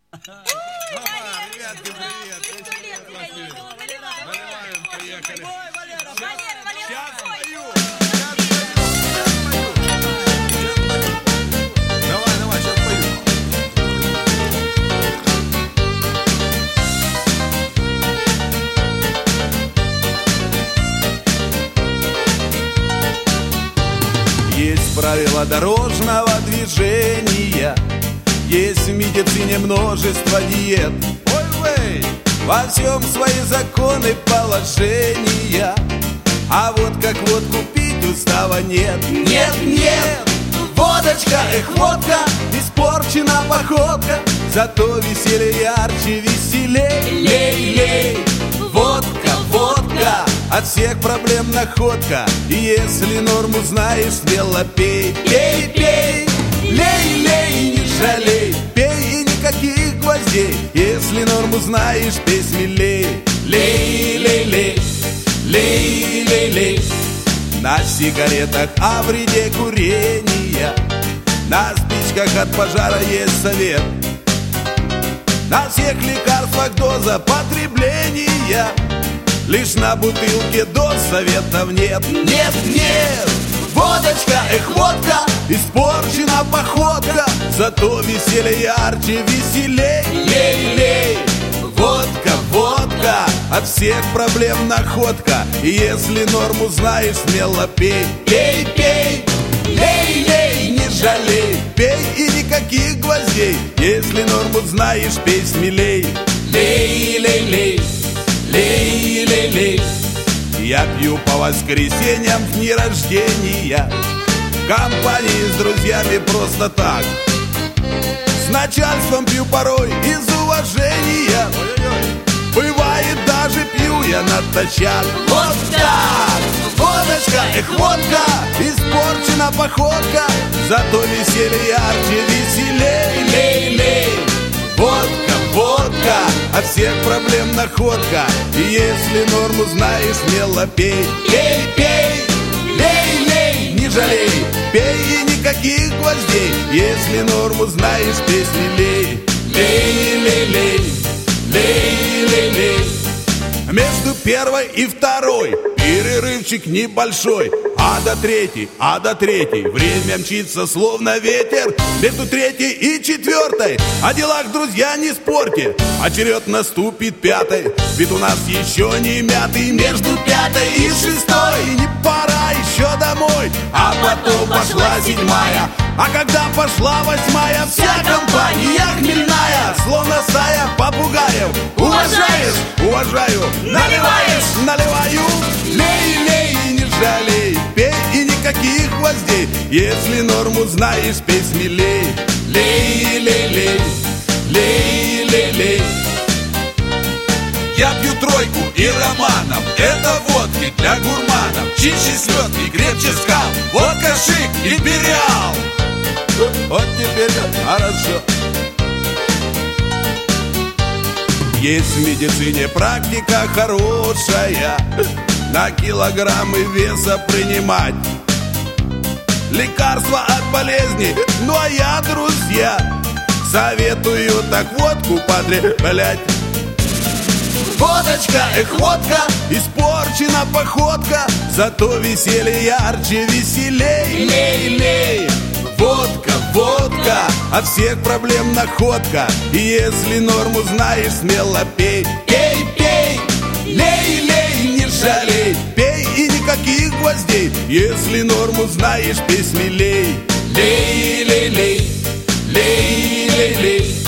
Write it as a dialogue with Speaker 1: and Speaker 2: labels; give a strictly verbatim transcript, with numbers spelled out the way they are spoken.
Speaker 1: Ребятки, привет! Наливаем, поехали! Сейчас пою! Давай, давай, сейчас пою! Есть правила дорожного движения, есть в медицине множество диет. Ой-вей! Во всем свои законы, положения. А вот как водку пить устава нет. Нет, нет! Водочка, эх, водка, испорчена походка, зато веселье ярче, веселей. Лей, лей! Водка, водка, от всех проблем находка. И если норму знаешь, смело пей. Пей, пей! Лей, лей, не жалей, пей и никаких гвоздей. Если норму знаешь, пей смелей. Лей, лей, лей, лей, лей, лей. На сигаретах о вреде курения, на спичках от пожара есть совет. На всех лекарствах доза потребления, лишь на бутылке доз советов нет. Нет, нет! Водочка, эх, водка, испорчена походка, зато веселье ярче, веселей. Лей, лей! Водка, водка, от всех проблем находка. И если норму знаешь, смело пей. Пей, пей! Лей, лей, не жалей, пей и никаких гвоздей. Если норму знаешь, пей смелей. Лей, лей, лей, лей, лей, лей. Я пью по воскресеньям в дни рождения, в компании с друзьями просто так. С начальством пью порой из уважения. Бывает, даже пью я натощак. Вот так! Водочка, эх, водка, испорчена походка, зато веселье ярче, веселей. Лей, лей! Водка, водка, от всех проблем находка. И если норму знаешь, смело пей. Пей, пей! Лей, лей, не жалей, пей и никаких гвоздей. Если норму знаешь, пей смелей. Лей, лей, лей, лей, лей, лей. Между первой и второй перерывчик небольшой, а до третьей, а до третьей время мчится словно ветер. Между третьей и четвертой о делах, друзья, не спорьте, а черед наступит пятой. Ведь у нас еще не мятый. Между пятой и шестой не пора еще домой, а потом пошла седьмая. А когда пошла восьмая, вся компания хмельная, словно стая попугаев. Уважаешь? Уважаю. Наливаешь? Наливаю. Лей, лей, не жалей, пей и никаких гвоздей. Если норму знаешь, пей смелей. Лей, лей, лей, лей, лей, лей. Я пью тройку и романом, это водки для гурманов. Чище слет и крепче скал, водка шик, империал. Вот теперь хорошо. Есть в медицине практика хорошая, на килограммы веса принимать лекарства от болезней. Ну а я, друзья, советую так водку потреблять. Водочка, эх, водка, испорчена походка, зато веселье ярче, веселей. Лей, лей! Водка, водка, от всех проблем находка. И если норму знаешь, смело пей. Пей, пей! Лей, лей, не жалей, пей и никаких гвоздей. Если норму знаешь, пей смелей. Лей, лей, лей, лей, лей, лей.